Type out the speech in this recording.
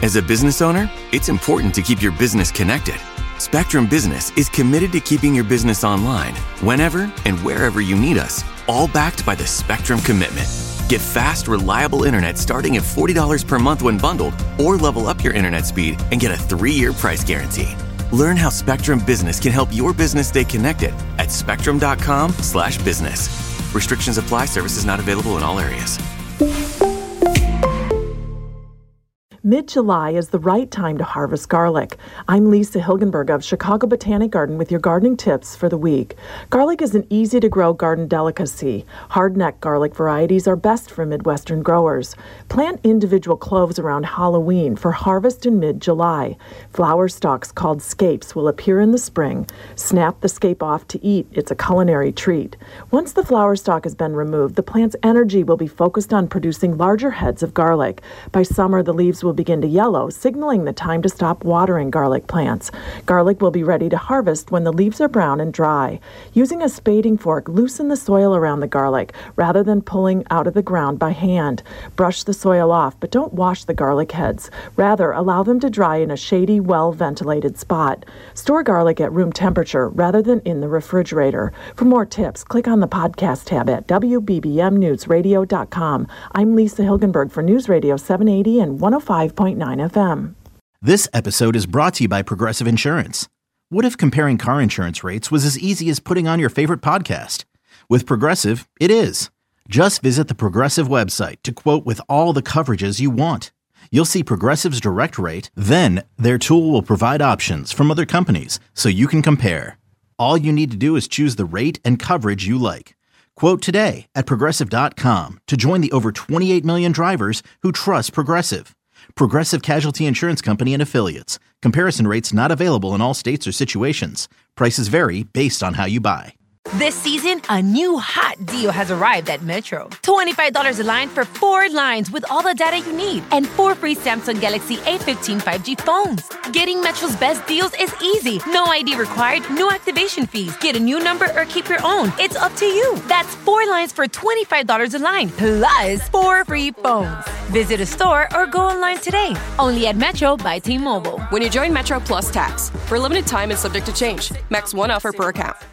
As a business owner, it's important to keep your business connected. Spectrum Business is committed to keeping your business online whenever and wherever you need us, all backed by the Spectrum Commitment. Get fast, reliable internet starting at $40 per month when bundled, or level up your internet speed and get a 3-year price guarantee. Learn how Spectrum Business can help your business stay connected at spectrum.com/business. Restrictions apply. Services not available in all areas. Mid-July is the right time to harvest garlic. I'm Lisa Hilgenberg of Chicago Botanic Garden with your gardening tips for the week. Garlic is an easy-to-grow garden delicacy. Hardneck garlic varieties are best for Midwestern growers. Plant individual cloves around Halloween for harvest in mid-July. Flower stalks called scapes will appear in the spring. Snap the scape off to eat. It's a culinary treat. Once the flower stalk has been removed, the plant's energy will be focused on producing larger heads of garlic. By summer, the leaves will begin to yellow, signaling the time to stop watering garlic plants. Garlic will be ready to harvest when the leaves are brown and dry. Using a spading fork, loosen the soil around the garlic rather than pulling out of the ground by hand. Brush the soil off, but don't wash the garlic heads. Rather, allow them to dry in a shady, well-ventilated spot. Store garlic at room temperature rather than in the refrigerator. For more tips, click on the podcast tab at WBBMNewsRadio.com. I'm Lisa Hilgenberg for News Radio 780 and 105.9 FM. This episode is brought to you by Progressive Insurance. What if comparing car insurance rates was as easy as putting on your favorite podcast? With Progressive, it is. Just visit the Progressive website to quote with all the coverages you want. You'll see Progressive's direct rate, then their tool will provide options from other companies so you can compare. All you need to do is choose the rate and coverage you like. Quote today at Progressive.com to join the over 28 million drivers who trust Progressive. Progressive Casualty Insurance Company and Affiliates. Comparison rates not available in all states or situations. Prices vary based on how you buy. This season, a new hot deal has arrived at Metro. $25 a line for 4 lines with all the data you need and 4 free Samsung Galaxy A15 5G phones. Getting Metro's best deals is easy. No ID required, no activation fees. Get a new number or keep your own. It's up to you. That's 4 lines for $25 a line, plus 4 free phones. Visit a store or go online today. Only at Metro by T-Mobile. When you join Metro Plus Tax. For a limited time and subject to change. Max 1 offer per account.